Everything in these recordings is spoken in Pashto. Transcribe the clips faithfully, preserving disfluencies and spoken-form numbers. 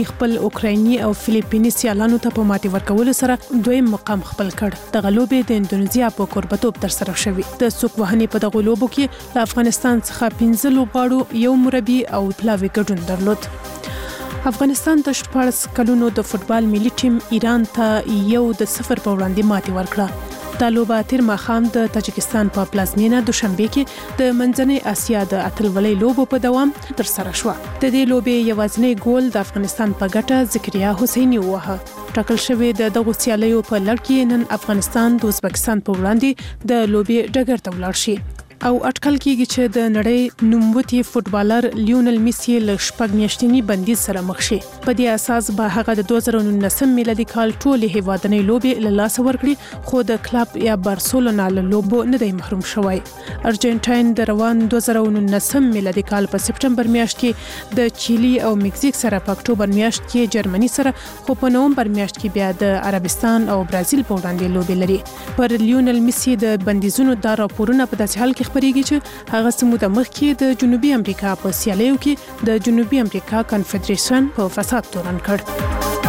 خپل اوکرایني او فلیپیني سیالانو ته په ماتې ورکولو سره دویم مقام خپل کړ. دغه لوبې د اندونیزیا په کوربتوب ترسره شوې. د څوک وهنې په دغه لوبو کې له افغانستان څخه پنځه لوبغاړو یو مربي او پلاوي ګډون درلود. افغانستان د شپږ کلونو د فوتبال ملي ټیم ایران ته یو د صفر په وړاندې ماتې ورکړه. دا لوبه تیر ماښام د تاجکستان په پلازمینه دوشنبه کې د منځنۍ اسیا د اتلولۍ لوبو په دوام ترسره شوه. د دې لوبې یوازینی ګول د افغانستان په ګټه ذکریا حسیني ووهه. ټاکل شوی د دغه سیالیو په لړ کې نن افغانستان د ازبکستان په وړاندې د لوبې ډګر ته ولاړ شي او اټکل کیږي چې د نړۍ نوموتی فوتبالر لیونل میسی له شپږ میاشتنی بندیز سره مخ شي. په دې اساس به هغه د دوه زره نولسم میلادي کال ټولې هیوادنۍ لوبې له لاسه ورکړي، خو د کلب یا بارسلونا له لوبو نه دی محروم شوی. ارجنټاین د روان دوه زره نولسم میلادي کال په سپټمبر میاشت کې د چیلی او مکزیک سره په اکتوبر میاشت کې جرمني سره، خو په نومبر میاشت کې بیا د عربستان او برازیل په وړاندې لوبې لري. پر لیونل میسی د بندیزونو دا راپورونه په داسې حال کې خبرېږي چې هغه سموده مخکې د جنوبي امریکا په سیالیو کې د جنوبي امریکا کنفدریشن په فساد تورن کړ.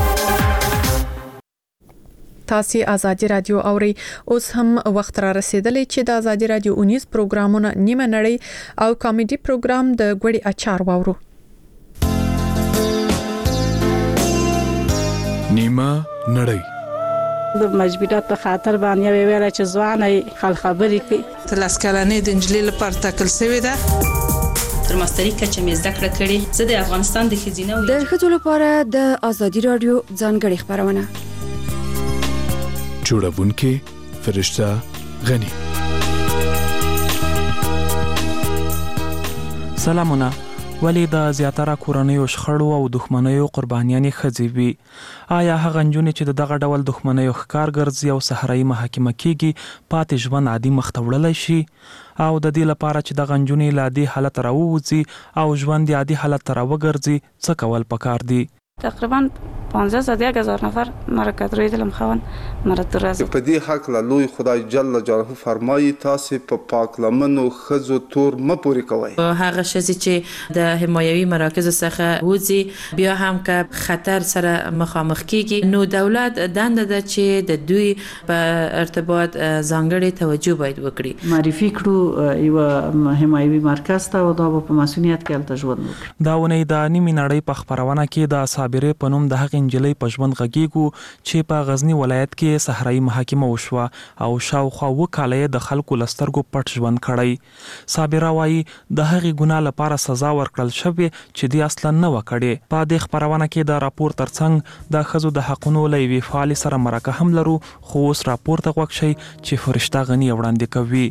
تاسو آزادی رادیو اوري. اوس هم وخت را رسیدلی چې د آزادی رادیو اونیز پروګرامونه نیمه نړۍ او کامیډي پروګرام د ګوړی اچار واورو. نیمه نړۍ د مجبورات په خاطر باندې ویل چې ځواني خل خبرې کوي. تلاس کلنې د انجلۍ لپاره ټاکل شوې ده. تر ماسترۍ کچه مې زده کړه کړې. زه د افغانستان د ښځینه د ښځو لپاره د آزادي رادیو ځانګړې خبرونه جوړونکې فرشته غنی. سلامونه. ولی د زیاتره کورنیو شخړو او دښمنیو قربانیانې ښځې وي. آیا هغه نجونې چې دغه ډول دښمنیو ښکار ګرځي او صحرایي محاکمه کیږي پاتې ژوند عادي مخ ته وړلی شي؟ او د دې لپاره چې دغه نجونې له عادي حالت راووځي او ژوند عادي حالت ته راوګرځي څه کول پکار دي؟ تقریبا پانزده صد یک هزار نفر مرکت روی دلم خوان مرد رازم. په دې حق له لوی خدای جل جلاله فرمایي تاسو په پاک لمنو خزو تور مپوري کوي. هغه شذ چې د حمایوي مراکز څخه وځي بیا هم که خطر سره مخامخ کیږي نو دولت دنده ده چې د دوی په ارتباط ځانګړي توجه باید وکړي. معرفي کړو یو حمایوي مرکز ته او دا په مسؤلیت کې الته ژوند وکړي. دا ونې د نیمې نړۍ په خبرونه کې د صابرې په نوم د هغې نجلۍ په ژوند غږیږو چې په غزنی ولایت کې صحرایي محاکمه وشوه او شاوخوا اووه کاله یې د خلکو له سترګو پټ ژوند کړی. صابره وایي د هغې ګناه لپاره سزا ورکړل شوې چې دې اصلا نه وه کړې. په دې خپرونه کې د راپور ترڅنګ د ښځو د حقونو له یوې فعالې سره مرکه هم لرو، خو اوس راپور ته غوږ شئ چې فرشته غني وړاندې کوي.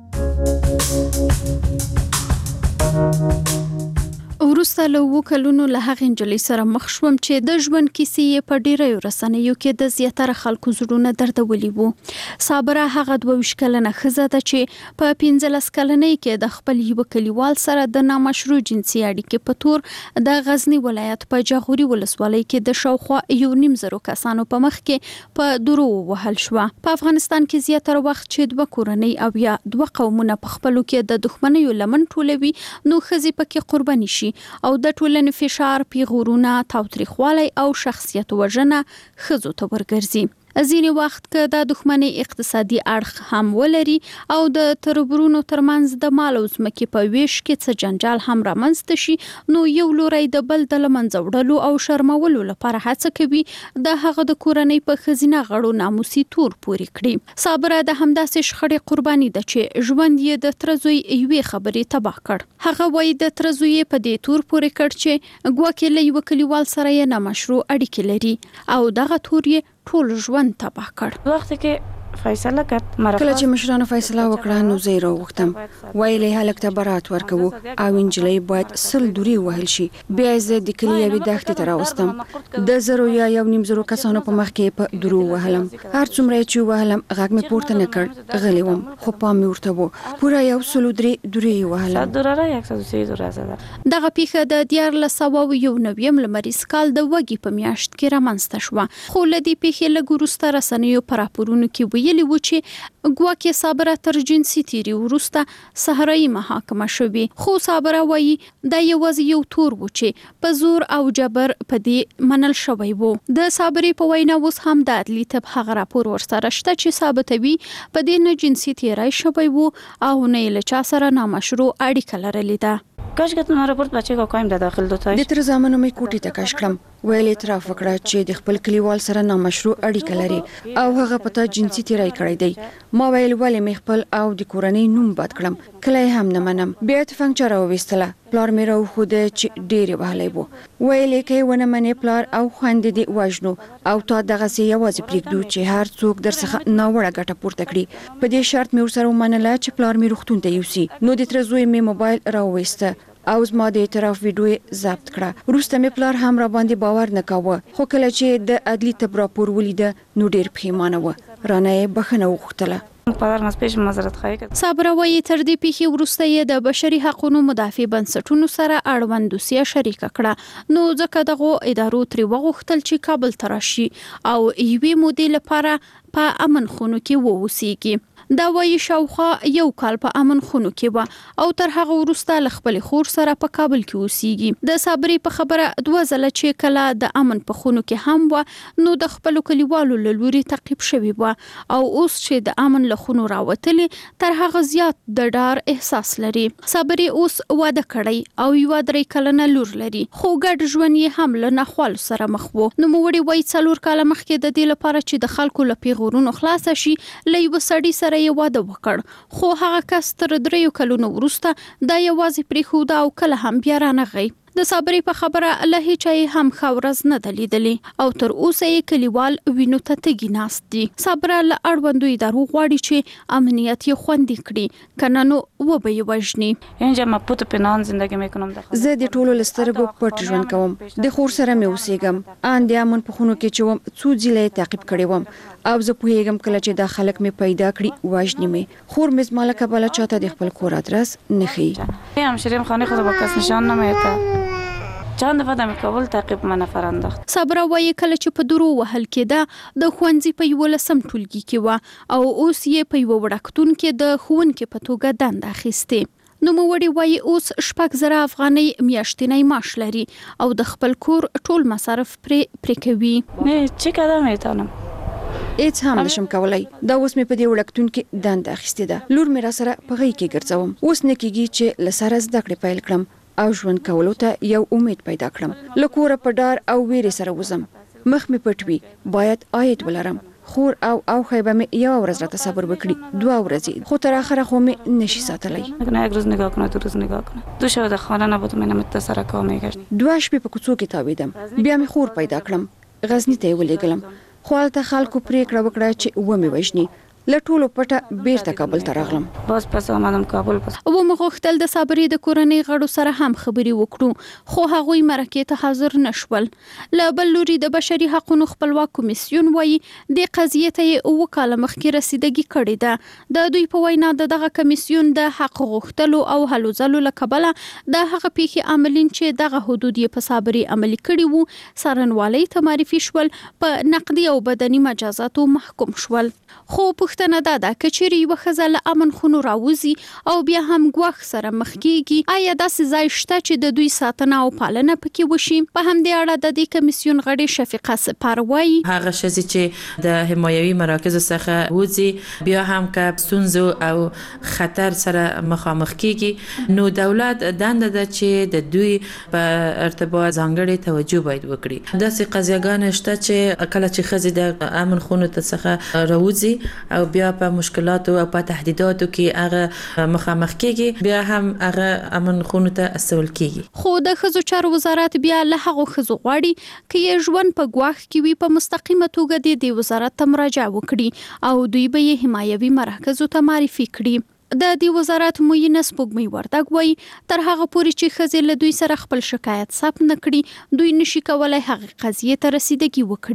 وروسته له اووه کلونو له هغې نجلۍ سره مخ شوم چې د ژوند کیسې یې په ډیریو رسنیو کې د زیاتره خلکو زړونه دردولي وو. صابره هغه دوه ویشت کلنه ښځه ده چې په پنځلس کلنۍ کې د خپل یوه کلیوال سره د نامشروع جنسي اړیکې په تور د غزنی ولایت په جاغوري ولسوالۍ کې د شاوخوا یو نیم زرو کسانو په مخ کې په درو وهل شوه. په افغانستان کې زیاتره وخت چې دوه کورنۍ او یا دوه قومونه په خپلو کې د دښمنیو لمن ټولوي نو ښځې پکې قرباني شي او د ټولنې فشار، پیغورونه، تاوتریخوالی او شخصیت وژنه ښځو ته ورګرځي. ځینې وخت که د دښمنۍ اقتصادي اړخ هم ولري او د تربورونو ترمنځ د مال او ځمکې په ویش کې څه جنجال هم رامنځته شي نو یو لوری د بل د له منځه وړلو او شرمولو لپاره هڅه کوي د هغه د کورنۍ په ښځینه غړو ناموسي تور پورې کړي. صابره د همداسې شخړې قرباني ده چې ژوند یې د تره زوی یوې خبرې تباه کړ. هغه وایي د تره زوی یې په دې تور پورې کړ چې ګواکې له یوه کلیوال سره یې نامشروع اړیکې لري او دغه تور یې ټول ژوند تباه کړ. وخت کې فیصله کړ کله چې مشرانو فیصله وکړه نو زه راوغختم ویلې هلک ته برات ورکوو او انجلۍ باید سل دوري وهل شي. بیا زه د کلي یوې دښتې ته راوستم د زرو یا یو نیم زرو کسانو په مخ کې په درو وهلم. هر څومره چې وهلم غږ مې پورته نه کړ، غلی وم خو پام مې ورته و. پوره یو سل درې دوري وهلم. دغه پیښه د دیارلس سوه یو نویم لمریز کال د وږي په میاشت کې رامنځته شوه، خو له دې پیښې لږ وروسته رسنیو په راپورونو کې ویلي و چې ګواکې صابره تر جنسي تیری وروسته صحرایي محاکمه شوې، خو صابره وایي دا یوازې یو تور و چې په زور او جبر په دې منل شوی وو. د صابرې په وینا اوس هم د عدلي طب هغه راپور ورسره شته چې ثابتوي په دې نه جنسي تیری شوی وو او نه له چا سره نامشروع اړیکه لرلې ده. کاش که تمہارا رپورت بچے کو قائم ده داخل دوتای د تر زمانو مې کوټی ته کش کړم، ویل اعتراف وکړه چې د خپل کلیوال سره نامشروع اړیکه لري او هغه پته جنسي تیری کړی دی. ما ویل ولې مې خپل او د کورنۍ نوم بد کړم، کله هم نه منم. بیا ته فنکچر او وستله پلار مې راو خو د چې ډېر وهلی وو، ویل کې ونه منې پلار او خويندې دی وژنو او تا دغه سي یوازې پریږدو چې هر څوک در څخه ناوړه ګټه پورته کړي. په دې شرط مې ورسره ومنله چې پلار مې روغتون ته یوسي. نو د تر زوی مې موبایل راوېسته او زما د اعتراف ویډیو ضبط کړه. وروسته مې پلار هم را باندې باور نه کاوه، خو کله چې د عدلي طب راپور ولید نو ډېر پښیمانه و، رانه یې بخښنه وغوښتله. پدر نس پیش معذرت خواهی کرد. صابره وایي تر دې پیښې وروسته یې د بشري حقوقو مدافع بنسټونو سره اړوند دوسیه شریکه کړه، نو ځکه دغه ادارو ترې وغوښتل چې کابل ته راشي او یوې مودې لپاره په امن خونو کې ووسیږي. دا وایي شاوخوا یو کال په امن خونو کې و او تر هغه وروسته ل خپل خور سره په کابل کې اوسېږي. د صابرې په خبره دوه ځله چې کله د امن په خونو کې هم و نو د خپل کلیوالو له لوري تعقیب شوی و او اوس چې د امن له خونو راوتلې تر هغه زیات د ډار احساس لري. صابرې اوس واده کړی او یو درې کلنه لور لري، خو ګډ ژوند یې هم له ناخوالو سره مخ وو. نو موړي وایي څلور کاله مخکې د دې لپاره چې د خلکو له پیغورونو خلاص شي له یو سړي سره یې واده وکړ، خو هغه کس تر دریو کلونو وروسته دا یوازې پریښود او کله هم بیا رانغی. د صابرې په خبره له هیڅ هم خورز نه دلیدلې او تر اوسه یې کلیوال وینو ته تګی ناست دي. صابره له اړوندو ادارو غواړي چې امنیت یې خوندي کړي، کنه نو و به یې وژني. اینجا ما پوت پنان زندگی میکنم. زه د ټولو لسترګو پټ ژوند کوم، د خور سره مې اوسېږم، ان د امن په خونو کې چې وم څو ځله تعقیب کړی وم او زه پوهیږم کله چې دا خلک مې پیدا کړي وژني مې. خور مې زما له کبله چاته د خپل کور ادرس نه ښیي. همشریم خانه خود با کس نشان نمیده. چند دفعه د کابل تعقیب ما نفر انداخت. صابره وایي کله چې په درو وهل کېده د ښوونځي په یو لسم ټولګي کې و او اوس یې په یو وړکتون کې د ښوونکي په توګه دنده اخیستې. نو موړي وایي اوس شپږ زره افغانۍ میاشتنی معاش لري او د خپل کور ټول مصارف پرې پرې کوي. نه چی کده میتونم هیڅ هم نشم کولای. دا اوس مې په دې وړکتون کې دنده اخیستې ده، لور مې را سره په غي کې ګرځوم. اوس نه کېږي چې لسره زده کړې پیل کړم او ژوند کولو ته یو امید پیدا کړم. لکوره په ډار او ویرې سره وزم، مخ مې پټوي، باید عاید ولرم. خور او او خیبه مې یو ورځ را تصور وکړي، دوه ورځې، خو تر اخره خو مې نشي ساتلی. نه یک روز نگاه کنه، دو روز نگاه کنه. دو شب در خانه نبود من متصل کار می‌کردم. دوه شپې په کوڅو کې تاویدم، بیا مې خور پیدا کړم، غزنی ته ولېګلم. خو هلته خلکو پریکړه وکړه چې و مې وژني. له ټولو پټه بیرته کابل ته راغلم. باز پس آمدم کابل. پس او مغختل د صابرې د کورنۍ غړو سره هم خبري وکړو، خو هغوی مرکه ته حاضر نشول. له بل لوري د بشري حقوقو خپلواک کمیسیون وایي د قضیې ته او کاله مخکې رسیدګي کړې ده. د دوی په وینا دغه کمیسیون د حق غوښتلو او هلو ځلو لکبله د هغه پیښې عملین چې دغه حدود په صابرې عملي کړي وو سرنوالي ته معرفي شول، په نقدي او بدني مجازاتو محکوم شول. خو پښتنه دا ده کچېری یو خزل امن خونو راوځي او بیا هم ګواخ سره مخ کیږي، آیا داسې ځای شته چې د دوی ساتنه او پالنه پکې وشي؟ په همدې اړه د دې کمیسیون غړي شفیقه سپاروي هغه شزي چې د حمایوي مراکز څخه وځي بیا هم که ستونزو او خطر سره مخامخ کیږي، نو دولت دنده ده چې د دوی په ارتباط ځانګړي توجه باید وکړي. داسې قضیهګان شته چې کله چې خزي د امن خونو څخه راوځي او بیا په مشکلاتو او په تهدیداتو کې هغه مخامخ کیږي، بیا هم هغه امن خونو ته استول کیږي. خو د ښځو چارو وزارت بیا له هغو ښځو غواړي چې یې ژوند په ګواښ کې وي په مستقیمه توګه د دې وزارت ته مراجعه وکړي او دوی به یې حمایوي مرکزو ته معرفي کړي. د دې وزارت موینه سپوږمۍ وردګ وایي تر هغه پورې چې ښځې له دوی سره خپل شکایت ثبت نه کړي، دوی نشي کولای هغه قضیې ته رسیدګي وکړي.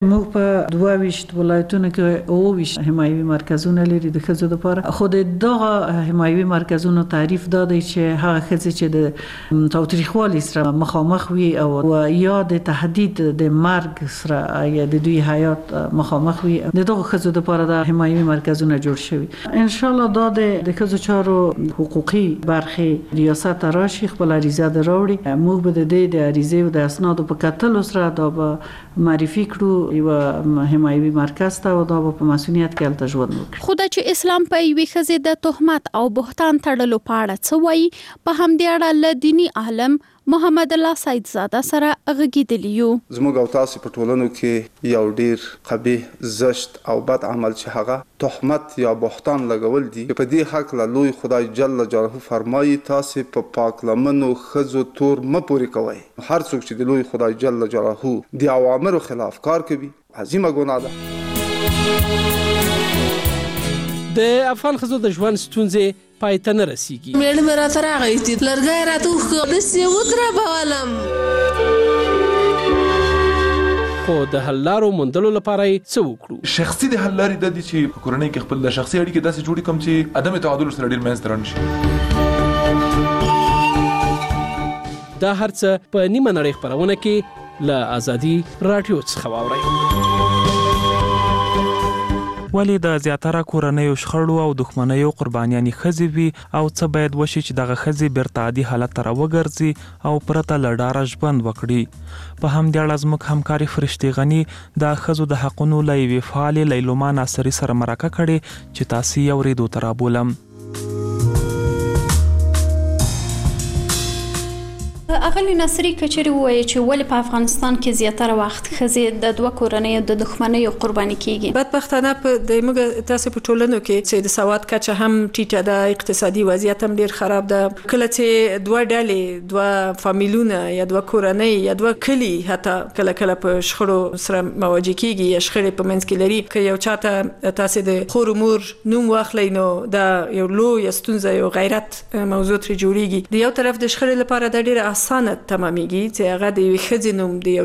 موږ په دوه ویشت ولایتونو کې اوه ویشت حمایوي مرکزونه لري د ښځو لپاره. خو د دغه حمایوي مرکزونو تعریف دا دی چې هغه ښځې چې د تاوتریخوالي سره مخامخ وي او یا د تهدید د مرګ سره یا د دوی حیات مخامخ وي، د دغه ښځو لپاره د حمایوي مرکزونه جوړ شوي. ان شاء الله دا د ښځو چارو حقوقي برخې ریاست راشي، خپل عریضه د راوړي. موږ به د دې د عریضې او د اسنادو په کتلو سره دا به معرفي کړو یو حمایوي مرکز ته او دا په مسؤلیت کې الته ژوند وکړي. خو د چې اسلام په یوې ښځې د تهمت او بهتان تړلو په اړه څه وایي، په همدې اړه له دیني عالم محمد الله سید زاده سره غږیدلی یو. زموږ او تاسو په ټولنو کې یو ډیر قبیح، زشت او بد عمل چې هغه تهمت یا بهتان لګول دي. په دې حق له لوی خدای جل جلاله فرمایي تاسو په پاک لمنو ښځو تور مه پورې کوئ. هر څوک چې د لوی خدای جل جلاله د اوامرو خلاف کار کوي عظیمه ګناه ده. د افغان ښځو د ژوند ستونزې پای ته نه رسیږي. میړه مې راته راغی چې لرګی راته وښه داسې یې ودربولم. خو د حل لارو موندلو لپاره یې څه وکړو؟ شخصي د حل لارې دا دي چې په کورنۍ کې خپل د شخصي اړیکې داسې جوړې کړم چې عدم تعادل سره ډېر منځته رانشي. دا هر څه په نیمه نړۍ خپرونه کې له ازادي راډیو څخه واورئ. ولی د زیاتره کورنیو شخړو او دښمنیو قربانیانې ښځې وي او څه باید وشي چې دغه ښځې بیرته عادي حالت ته راوګرځي او پرته له ډاره ژوند وکړي. په همدې اړه زموږ همکاري فرشتې غني د ښځو د حقونو له یوې فعالې لیلما ناصري سره مرکه کړې چې تاسو یې اورېدو ته رابولم. اغلی ناصري کچری وایي چې ولې په افغانستان کې زیاتره وخت ښځې د دوه کورنیو د دښمنیو قرباني کیږي. بدبختانه په د موږ تاسو په ټولنو کې چې د سواد کچه هم ټیټه ده، اقتصادي وضعیت هم ډیر خراب ده. کله چې دوه ډلې، دوه فامیلونه یا دوه کورنۍ یا دوه کلی حتی کله کله په شخړو سره مواجه کیږي یا شخړې په منځ کې لري، که یو چاته تاسو د خور مور نوم واخلئ نو دا یو لوی ستونزه، یو غیرت موضوع ترې جوړیږي. د یو طرف د شخړې لپاره د ډیر اسانه تمامېږي چې هغه د یوې ښځې نوم د